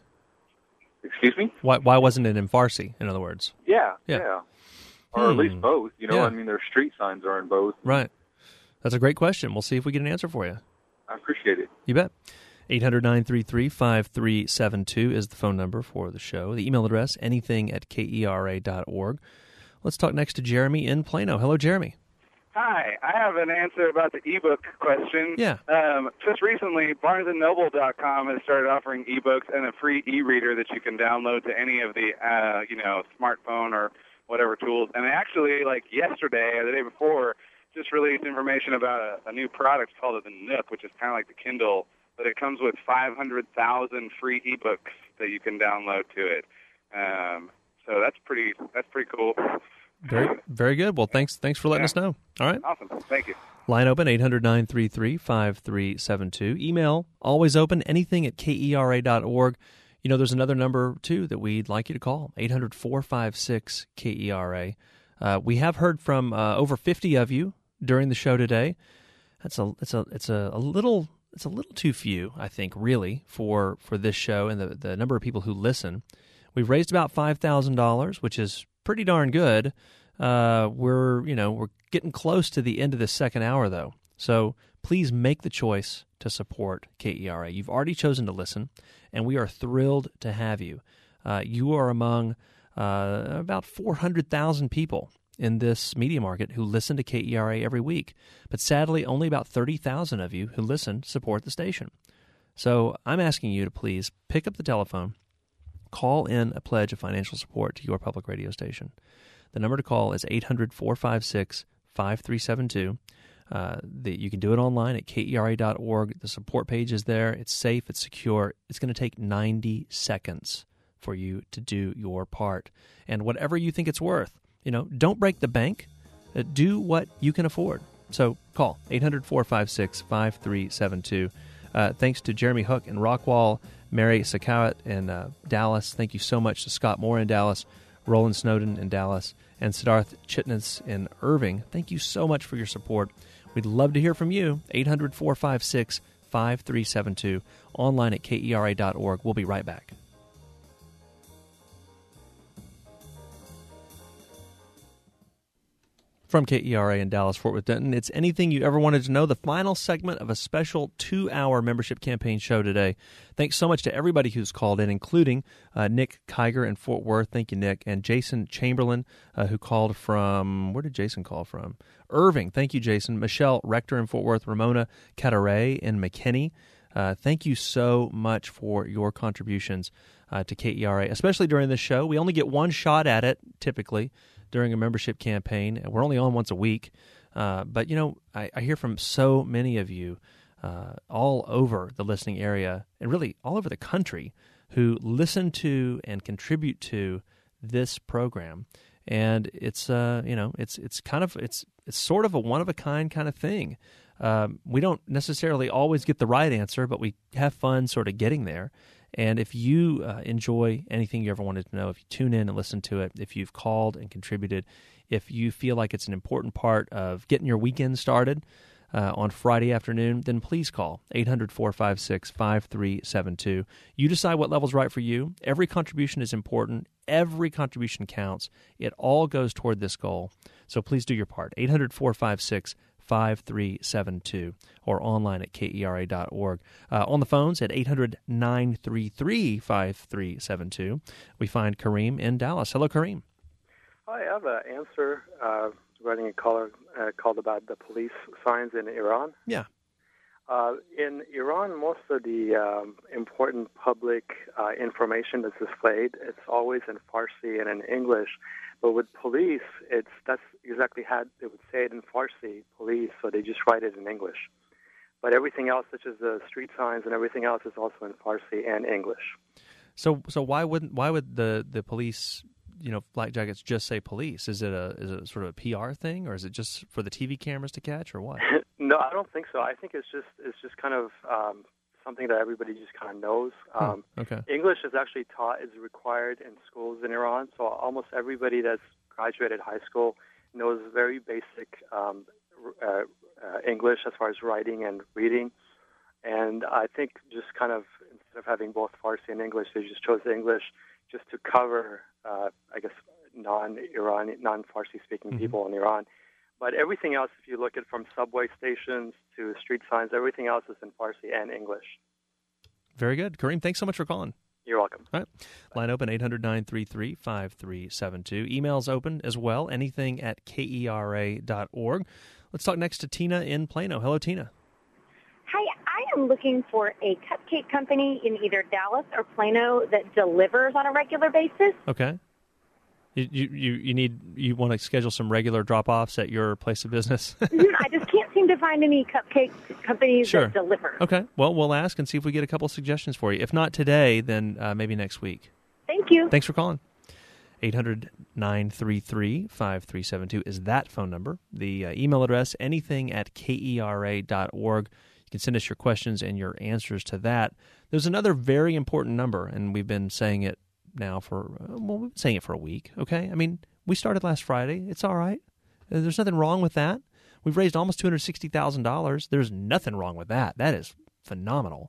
Speaker 15: Excuse me?
Speaker 1: Why why wasn't it in Farsi, in other words?
Speaker 15: Yeah,
Speaker 1: Yeah.
Speaker 15: yeah. Or at
Speaker 1: Hmm.
Speaker 15: least both. You know,
Speaker 1: Yeah.
Speaker 15: I mean, their street signs are in both.
Speaker 1: Right. That's a great question. We'll see if we get an answer for you.
Speaker 15: I appreciate it.
Speaker 1: You bet. eight hundred, nine three three, five three seven two is the phone number for the show. The email address, anything at K E R A dot org. Let's talk next to Jeremy in Plano. Hello, Jeremy.
Speaker 16: Hi, I have an answer about the ebook question.
Speaker 1: Yeah.
Speaker 16: Um, just recently, Barnes and Noble dot com has started offering ebooks and a free e-reader that you can download to any of the, uh, you know, smartphone or whatever tools. And actually, like yesterday or the day before, just released information about a, a new product called the Nook, which is kind of like the Kindle, but it comes with five hundred thousand free ebooks that you can download to it. Um, so that's pretty. That's pretty cool.
Speaker 1: Very very good. Well, thanks thanks for letting
Speaker 16: Yeah.
Speaker 1: us know. All right.
Speaker 16: Awesome. Thank you.
Speaker 1: Line open, eight hundred, nine three three, five three seven two. Email, always open, anything at K E R A dot org. You know, there's another number, too, that we'd like you to call, eight hundred, four five six, K E R A. Uh, we have heard from uh, over fifty of you during the show today. That's a it's a it's a, a little it's a little too few, I think, really, for for this show and the the number of people who listen. We've raised about five thousand dollars, which is pretty darn good. Uh, we're you know we're getting close to the end of this second hour, though. So please make the choice to support K E R A. You've already chosen to listen, and we are thrilled to have you. Uh, you are among uh, about four hundred thousand people in this media market who listen to K E R A every week. But sadly, only about thirty thousand of you who listen support the station. So I'm asking you to please pick up the telephone, call in a pledge of financial support to your public radio station. The number to call is eight hundred, four five six, five three seven two. Uh, the, you can do it online at K E R A dot org. The support page is there. It's safe. It's secure. It's going to take ninety seconds for you to do your part. And whatever you think it's worth, you know, don't break the bank. Uh, do what you can afford. So call eight hundred, four five six, five three seven two. Uh, thanks to Jeremy Hook in Rockwall, Mary Sakowat in uh, Dallas. Thank you so much to Scott Moore in Dallas, Roland Snowden in Dallas, and Siddharth Chitnis in Irving. Thank you so much for your support. We'd love to hear from you. eight hundred, four five six, five three seven two. Online at K E R A dot org. We'll be right back. From K E R A in Dallas, Fort Worth, Denton, it's anything you ever wanted to know, the final segment of a special two-hour membership campaign show today. Thanks so much to everybody who's called in, including uh, Nick Kiger in Fort Worth. Thank you, Nick. And Jason Chamberlain, uh, who called from, where did Jason call from? Irving. Thank you, Jason. Michelle Rector in Fort Worth. Ramona Cataray in McKinney. Uh, thank you so much for your contributions uh, to K E R A, especially during this show. We only get one shot at it, typically, during a membership campaign. We're only on once a week. Uh, but, you know, I, I hear from so many of you uh, all over the listening area and really all over the country who listen to and contribute to this program. And it's, uh, you know, it's it's kind of, it's it's sort of a one-of-a-kind kind of thing. Um, we don't necessarily always get the right answer, but we have fun sort of getting there. And if you uh, enjoy anything you ever wanted to know, if you tune in and listen to it, if you've called and contributed, if you feel like it's an important part of getting your weekend started uh, on Friday afternoon, then please call eight hundred, four five six, five three seven two. You decide what level's right for you. Every contribution is important. Every contribution counts. It all goes toward this goal. So please do your part. eight hundred, four five six, five three seven two or online at K E R A dot org. Uh, on the phones at eight hundred, nine three three, five three seven two, we find Kareem in Dallas. Hello, Kareem.
Speaker 17: Hi, I have an answer uh, regarding a caller uh, called about the police signs in Iran.
Speaker 1: Yeah.
Speaker 17: Uh, in Iran, most of the um, important public uh, information that's displayed, it's always in Farsi and in English. But with police, it's that's exactly how they would say it in Farsi, police, so they just write it in English. But everything else, such as the street signs and everything else, is also in Farsi and English.
Speaker 1: So, so why wouldn't why would the, the police, you know, flak jackets just say police? Is it a is it sort of a P R thing, or is it just for the T V cameras to catch, or what?
Speaker 17: No, No, I don't think so. I think it's just it's just kind of um, something that everybody just kind of knows. Um,
Speaker 1: hmm. Okay.
Speaker 17: English is actually taught is required in schools in Iran, so almost everybody that's graduated high school knows very basic um, uh, uh, English as far as writing and reading. And I think just kind of instead of having both Farsi and English, they just chose English just to cover, uh, I guess, non-Iran, non-Farsi speaking
Speaker 1: Mhm.
Speaker 17: people in Iran. But everything else, if you look at from subway stations to street signs, everything else is in Farsi and English.
Speaker 1: Very good. Kareem, thanks so much for calling.
Speaker 17: You're welcome.
Speaker 1: All right. Line open, eight hundred, nine three three, five three seven two. Emails open as well, anything at K E R A dot org. Let's talk next to Tina in Plano. Hello, Tina.
Speaker 18: Hi, I am looking for a cupcake company in either Dallas or Plano that delivers on a regular basis.
Speaker 1: Okay. You you you, you need you want to schedule some regular drop-offs at your place of business?
Speaker 18: Mhm, I just can't seem to find any cupcake companies
Speaker 1: Sure.
Speaker 18: that deliver.
Speaker 1: Okay. Well, we'll ask and see if we get a couple suggestions for you. If not today, then uh, maybe next week.
Speaker 18: Thank you.
Speaker 1: Thanks for calling. eight hundred, nine three three, five three seven two is that phone number. The uh, email address, anything at K E R A dot org. You can send us your questions and your answers to that. There's another very important number, and we've been saying it now for, uh, well, we've been saying it for a week, okay? I mean, we started last Friday. It's all right. Uh, There's nothing wrong with that. We've raised almost two hundred sixty thousand dollars. There's nothing wrong with that. That is phenomenal.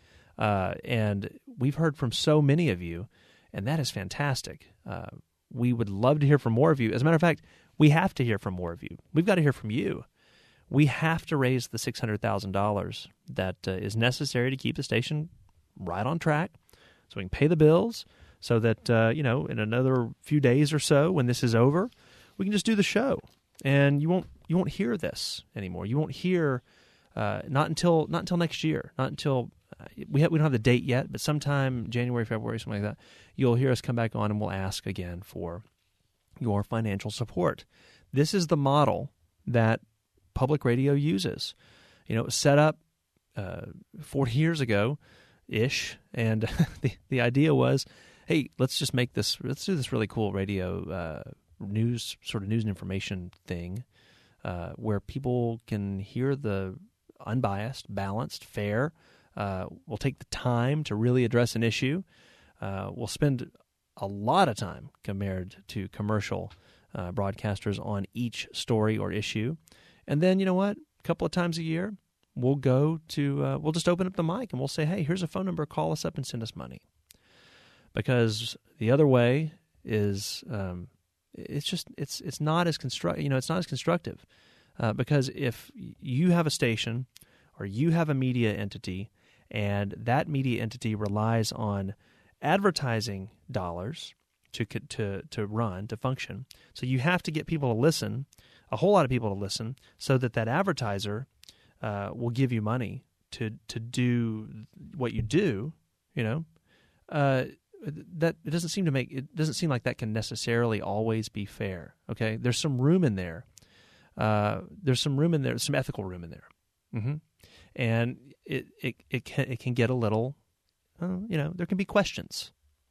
Speaker 1: Uh, and we've heard from so many of you, and that is fantastic. Uh, we would love to hear from more of you. As a matter of fact, we have to hear from more of you. We've got to hear from you. We have to raise the six hundred thousand dollars that uh, is necessary to keep the station right on track so we can pay the bills, so that, uh, you know, in another few days or so when this is over, we can just do the show. And you won't you won't hear this anymore. You won't hear, uh, not until not until next year, not until, uh, we, ha- we don't have the date yet, but sometime January, February, something like that, you'll hear us come back on and we'll ask again for your financial support. This is the model that public radio uses. You know, it was set up uh, forty years ago-ish, and the, the idea was, hey, let's just make this, let's do this really cool radio uh, news, sort of news and information thing uh, where people can hear the unbiased, balanced, fair. Uh, we'll take the time to really address an issue. Uh, we'll spend a lot of time compared to commercial uh, broadcasters on each story or issue. And then, you know what? A couple of times a year, we'll go to, uh, we'll just open up the mic and we'll say, hey, here's a phone number. Call us up and send us money. Because the other way is, um, it's just, it's it's not as construct, you know, it's not as constructive. Uh, because if you have a station or you have a media entity and that media entity relies on advertising dollars to to to run, to function, so you have to get people to listen, a whole lot of people to listen, so that that advertiser uh, will give you money to to do what you do, you know, uh, that it doesn't seem to make it doesn't seem like that can necessarily always be fair. Okay, there's some room in there. Uh, there's some room in there, some ethical room in there, mm-hmm. and it it it can it can get a little, uh, you know, there can be questions.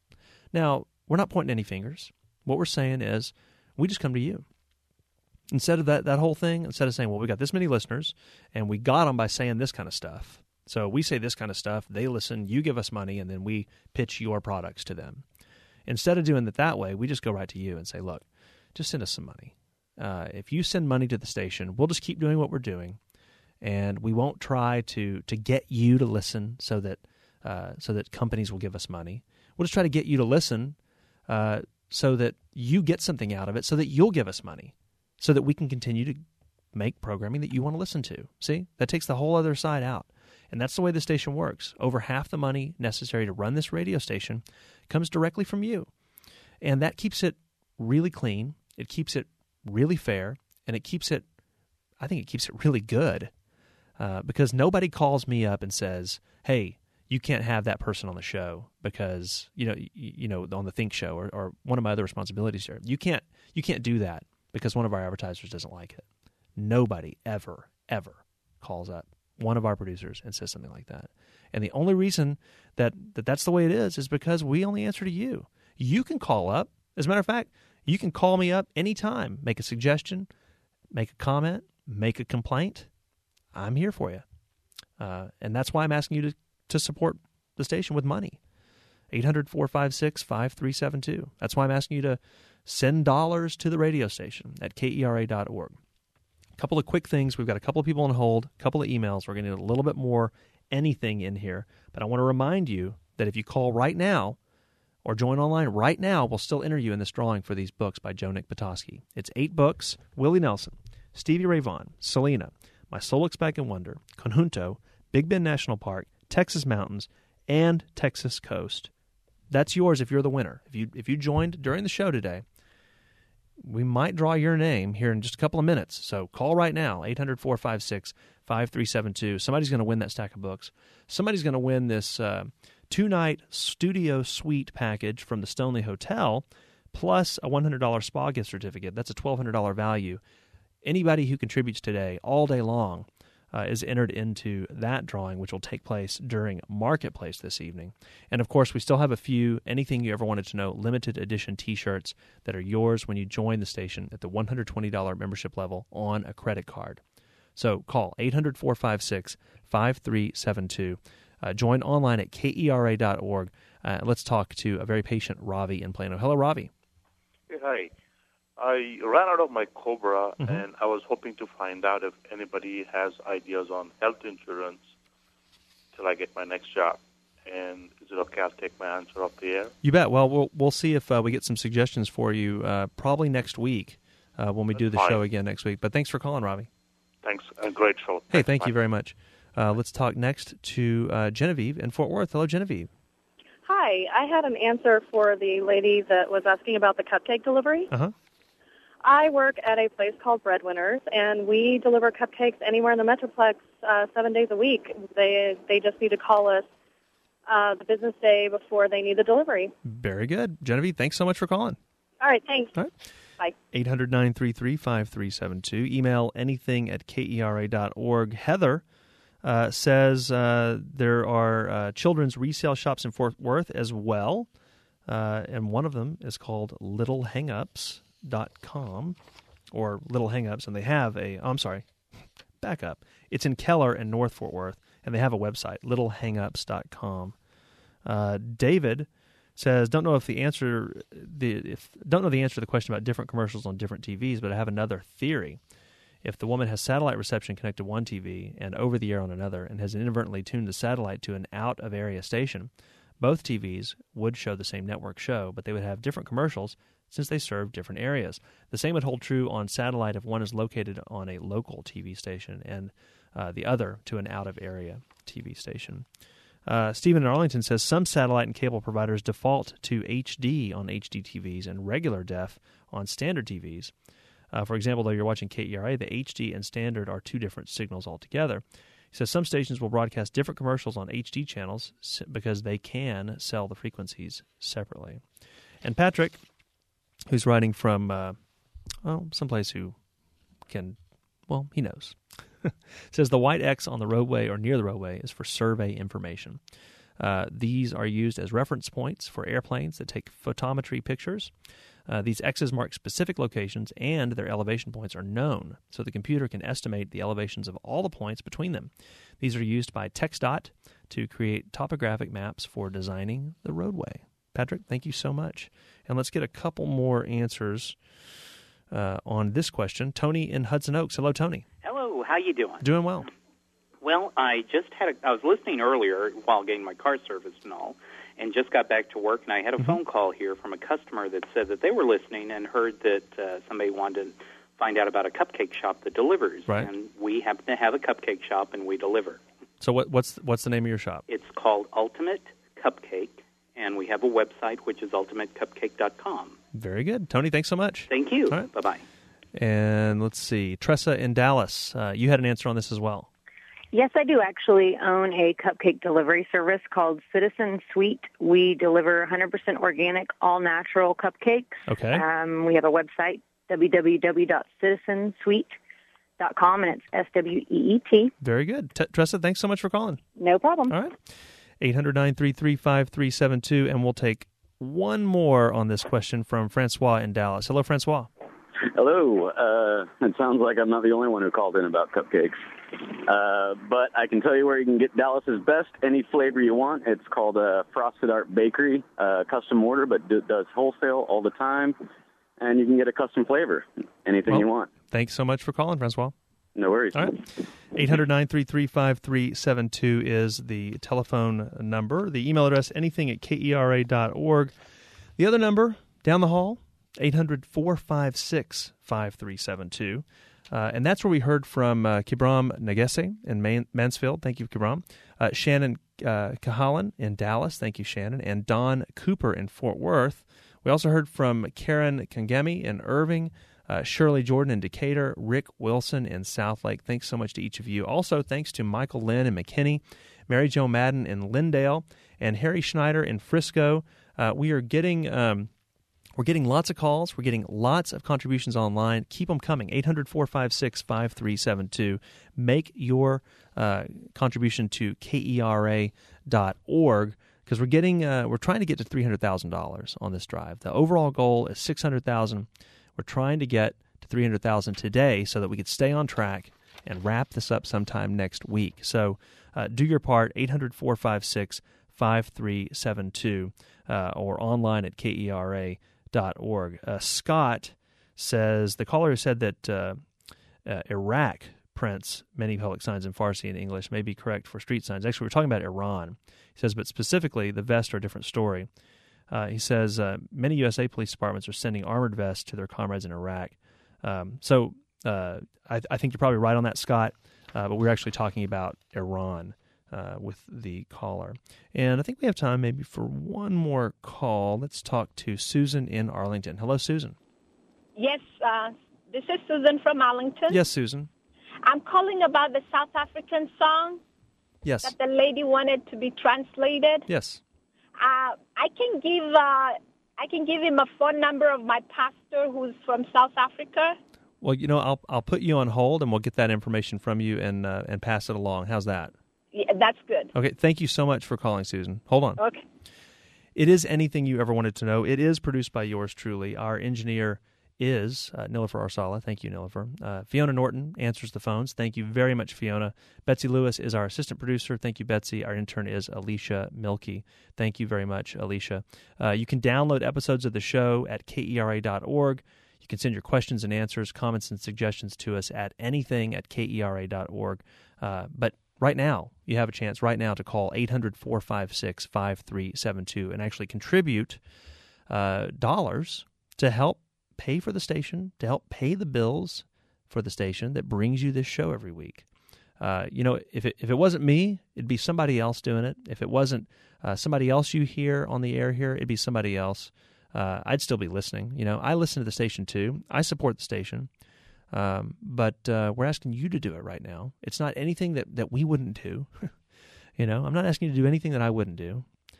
Speaker 1: Now, we're not pointing any fingers. What we're saying is, we just come to you. Instead of that that whole thing, instead of saying, well, we got this many listeners, and we got them by saying this kind of stuff. So we say this kind of stuff, they listen, you give us money, and then we pitch your products to them. Instead of doing it that way, we just go right to you and say, look, just send us some money. Uh, if you send money to the station, we'll just keep doing what we're doing, and we won't try to to get you to listen so that uh, so that companies will give us money. We'll just try to get you to listen uh, so that you get something out of it, so that you'll give us money, so that we can continue to make programming that you want to listen to. See, that takes the whole other side out. And that's the way the station works. Over half the money necessary to run this radio station comes directly from you. And that keeps it really clean. It keeps it really fair. And it keeps it, I think it keeps it really good. Uh, because nobody calls me up and says, hey, you can't have that person on the show because, you know, you, you know, on the Think Show or, or one of my other responsibilities here. You can't, you can't do that because one of our advertisers doesn't like it. Nobody ever, ever calls up one of our producers and says something like that. And the only reason that, that that's the way it is is because we only answer to you. You can call up. As a matter of fact, you can call me up anytime, make a suggestion, make a comment, make a complaint. I'm here for you. Uh, and that's why I'm asking you to, to support the station with money. eight hundred, four five six, five three seven two. That's why I'm asking you to send dollars to the radio station at K E R A dot org. A couple of quick things. We've got a couple of people on hold, a couple of emails. We're going to need a little bit more anything in here. But I want to remind you that if you call right now or join online right now, we'll still enter you in this drawing for these books by Joe Nick Petoskey. It's eight books: Willie Nelson, Stevie Ray Vaughan, Selena, My Soul Looks Back in Wonder, Conjunto, Big Bend National Park, Texas Mountains, and Texas Coast. That's yours if you're the winner. If you if you joined during the show today, we might draw your name here in just a couple of minutes. So call right now, eight hundred, four five six, five three seven two. Somebody's going to win that stack of books. Somebody's going to win this uh, two-night studio suite package from the Stoneleigh Hotel, plus a one hundred dollars spa gift certificate. That's a twelve hundred dollars value. Anybody who contributes today, all day long, Uh, is entered into that drawing, which will take place during Marketplace this evening. And, of course, we still have a few anything you ever wanted to know limited edition T-shirts that are yours when you join the station at the one hundred twenty dollars membership level on a credit card. So call eight hundred, four five six, five three seven two. Uh, join online at K E R A dot org. Uh, let's talk to a very patient Ravi in Plano. Hello, Ravi.
Speaker 19: Hey, hi. I ran out of my Cobra,
Speaker 1: Mm-hmm.
Speaker 19: and I was hoping to find out if anybody has ideas on health insurance till I get my next job. And is it okay? I'll take my answer off the air.
Speaker 1: You bet. Well, we'll we'll see if uh, we get some suggestions for you uh, probably next week uh, when we do the
Speaker 19: fine.
Speaker 1: show again next week. But thanks for calling, Ravi.
Speaker 19: Thanks. A great show.
Speaker 1: Hey,
Speaker 19: Thanks.
Speaker 1: thank
Speaker 19: Bye.
Speaker 1: you very much. Uh, let's talk next to uh, Genevieve in Fort Worth. Hello, Genevieve.
Speaker 20: Hi, I had an answer for the lady that was asking about the cupcake delivery.
Speaker 1: Uh-huh.
Speaker 20: I work at a place called Breadwinners, and we deliver cupcakes anywhere in the Metroplex uh, seven days a week. They they just need to call us uh, the business day before they need the delivery.
Speaker 1: Very good. Genevieve, thanks so much for calling.
Speaker 20: All right, thanks.
Speaker 1: All right.
Speaker 20: Bye.
Speaker 1: eight hundred, nine three three, five three seven two. Email anything at K E R A dot org. Heather uh, says uh, there are uh, children's resale shops in Fort Worth as well, uh, and one of them is called Little Hangups. Dot com or Little Hangups, and they have a oh, I'm sorry back up it's in Keller and North Fort Worth, and they have a website, little hangups dot com. uh, David says don't know if the answer the if don't know the answer to the question about different commercials on different T Vs, but I have another theory. If the woman has satellite reception connected to one T V and over the air on another, and has inadvertently tuned the satellite to an out of area station, both T Vs would show the same network show, but they would have different commercials since they serve different areas. The same would hold true on satellite if one is located on a local T V station and uh, the other to an out-of-area T V station. Uh, Stephen in Arlington says some satellite and cable providers default to H D on H D T Vs and regular def on standard T Vs. Uh, for example, though you're watching K E R A, the H D and standard are two different signals altogether. He says some stations will broadcast different commercials on H D channels because they can sell the frequencies separately. And Patrick, who's writing from, uh, well, someplace who can, well, he knows, says the white X on the roadway or near the roadway is for survey information. Uh, these are used as reference points for airplanes that take photometry pictures. Uh, these X's mark specific locations, and their elevation points are known, so the computer can estimate the elevations of all the points between them. These are used by TxDOT to create topographic maps for designing the roadway. Patrick, thank you so much. And let's get a couple more answers uh, on this question. Tony in Hudson Oaks. Hello, Tony.
Speaker 21: Hello, how you doing?
Speaker 1: Doing well.
Speaker 21: Well, I just had a, I was listening earlier while getting my car serviced and all, and just got back to work, and I had a mm-hmm. phone call here from a customer that said that they were listening and heard that uh, somebody wanted to find out about a cupcake shop that delivers.
Speaker 1: Right.
Speaker 21: And we happen to have a cupcake shop, and we deliver.
Speaker 1: So what, what's what's the name of your shop?
Speaker 21: It's called Ultimate Cupcake, and we have a website, which is ultimate cupcake dot com.
Speaker 1: Very good. Tony, thanks so much.
Speaker 21: Thank you.
Speaker 1: All right.
Speaker 21: Bye-bye.
Speaker 1: And let's see. Tressa in Dallas, uh, you had an answer on this as well.
Speaker 22: Yes, I do actually own a cupcake delivery service called Citizen Sweet. We deliver one hundred percent organic, all-natural cupcakes.
Speaker 1: Okay.
Speaker 22: Um, we have a website, w w w dot citizen sweet dot com, and it's S W E E T.
Speaker 1: Very good. T- Tressa, thanks so much for calling.
Speaker 22: No problem.
Speaker 1: All right. eight hundred, nine three three, five three seven two, and we'll take one more on this question from Francois in Dallas. Hello, Francois.
Speaker 2: Hello. Uh, it sounds like I'm not the only one who called in about cupcakes. Uh, but I can tell you where you can get Dallas's best, any flavor you want. It's called uh, Frosted Art Bakery, uh, custom order, but d- does wholesale all the time. And you can get a custom flavor, anything
Speaker 1: well,
Speaker 2: you want.
Speaker 1: Thanks so much for calling, Francois.
Speaker 2: No worries.
Speaker 1: All right. eight hundred, nine three three, five three seven two is the telephone number. The email address, anything at K E R A dot org. The other number, down the hall, eight hundred, four five six, five three seven two. Uh, and that's where we heard from uh, Kibram Nagese in Man- Mansfield. Thank you, Kibram. Uh, Shannon uh, Kahalan in Dallas. Thank you, Shannon. And Don Cooper in Fort Worth. We also heard from Karen Kangemi in Irving, uh, Shirley Jordan in Decatur, Rick Wilson in Southlake. Thanks so much to each of you. Also, thanks to Michael Lynn in McKinney, Mary Jo Madden in Lindale, and Harry Schneider in Frisco. Uh, we are getting... Um, We're getting lots of calls. We're getting lots of contributions online. Keep them coming. eight hundred, four five six, five three seven two. Make your uh, contribution to K E R A dot org because we're getting uh, we're trying to get to three hundred thousand dollars on this drive. The overall goal is six hundred thousand dollars. We're trying to get to three hundred thousand dollars today so that we could stay on track and wrap this up sometime next week. So uh, do your part. eight hundred, four five six, five three seven two uh, or online at K E R A dot org. Uh, Scott says, the caller who said that uh, uh, Iraq prints many public signs in Farsi and English may be correct for street signs. Actually, we're talking about Iran. He says, but specifically, the vests are a different story. Uh, he says, uh, many U S A police departments are sending armored vests to their comrades in Iraq. Um, so uh, I, I think you're probably right on that, Scott, uh, but we're actually talking about Iran. Uh, with the caller. And I think we have time maybe for one more call. Let's talk to Susan in Arlington. Hello, Susan.
Speaker 3: Yes, uh, this is Susan from Arlington.
Speaker 1: Yes, Susan.
Speaker 3: I'm calling about the South African song
Speaker 1: Yes.
Speaker 3: that the lady wanted to be translated.
Speaker 1: Yes.
Speaker 3: Uh, I can give uh, I can give him a phone number of my pastor who's from South Africa.
Speaker 1: Well, you know, I'll I'll put you on hold and we'll get that information from you and uh, and pass it along. How's that?
Speaker 3: Yeah, that's good.
Speaker 1: Okay, thank you so much for calling, Susan. Hold on.
Speaker 3: Okay.
Speaker 1: It is anything you ever wanted to know. It is produced by yours truly. Our engineer is uh, Nilofer Arsala. Thank you, Nilofer. Uh, Fiona Norton answers the phones. Thank you very much, Fiona. Betsy Lewis is our assistant producer. Thank you, Betsy. Our intern is Alicia Milkey. Thank you very much, Alicia. Uh, you can download episodes of the show at K E R A dot org. You can send your questions and answers, comments and suggestions to us at anything at K E R A dot org. Uh, but right now, you have a chance right now to call eight hundred, four five six, five three seven two and actually contribute uh, dollars to help pay for the station, to help pay the bills for the station that brings you this show every week. Uh, you know, if it, if it wasn't me, it'd be somebody else doing it. If it wasn't uh, somebody else you hear on the air here, it'd be somebody else. Uh, I'd still be listening. You know, I listen to the station too. I support the station. Um, but uh, we're asking you to do it right now. It's not anything that, that we wouldn't do. You know, I'm not asking you to do anything that I wouldn't do.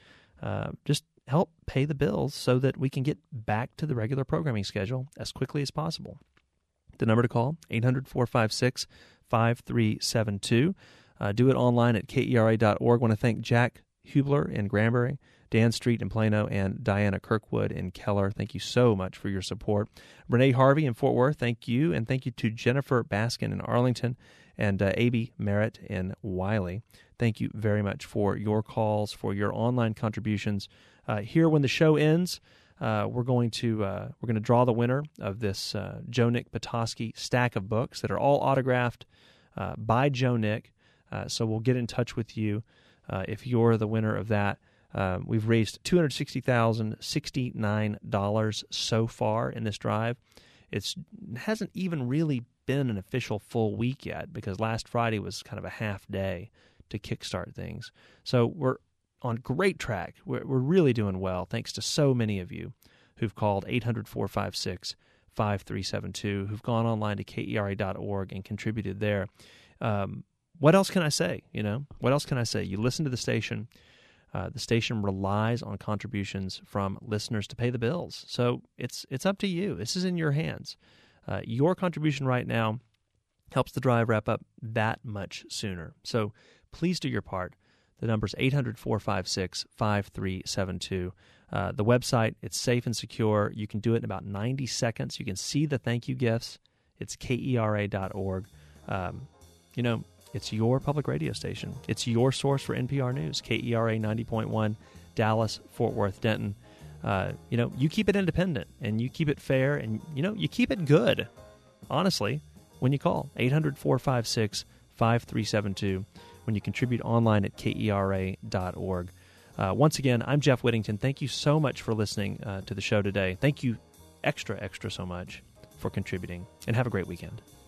Speaker 1: Uh, just help pay the bills so that we can get back to the regular programming schedule as quickly as possible. The number to call, eight hundred, four five six, five three seven two. Uh, do it online at K E R A dot org. I want to thank Jack Hubler in Granbury, Dan Street in Plano, and Diana Kirkwood in Keller. Thank you so much for your support. Renee Harvey in Fort Worth, thank you. And thank you to Jennifer Baskin in Arlington and uh, A B Merritt in Wiley. Thank you very much for your calls, for your online contributions. Uh, here, when the show ends, uh, we're going to uh, we're going to draw the winner of this uh, Joe Nick Petoskey stack of books that are all autographed uh, by Joe Nick. Uh, so we'll get in touch with you uh, if you're the winner of that. Uh, we've raised two hundred sixty thousand sixty-nine dollars so far in this drive. It's, it hasn't even really been an official full week yet because last Friday was kind of a half day to kickstart things. So we're on great track. We're, we're really doing well thanks to so many of you who've called eight hundred, four five six, five three seven two, who've gone online to K E R A dot org and contributed there. Um, what else can I say? You know, what else can I say? You listen to the station. Uh, the station relies on contributions from listeners to pay the bills. So it's it's up to you. This is in your hands. Uh, your contribution right now helps the drive wrap up that much sooner. So please do your part. The number's eight hundred, four five six, five three seven two. Uh, the website, it's safe and secure. You can do it in about ninety seconds. You can see the thank you gifts. It's K E R A dot org. Um, you know, it's your public radio station. It's your source for N P R News, K E R A ninety point one, Dallas, Fort Worth, Denton. Uh, you know, you keep it independent, and you keep it fair, and, you know, you keep it good, honestly, when you call eight hundred, four five six, five three seven two, when you contribute online at K E R A dot org. Uh, once again, I'm Jeff Whittington. Thank you so much for listening uh, to the show today. Thank you extra, extra so much for contributing, and have a great weekend.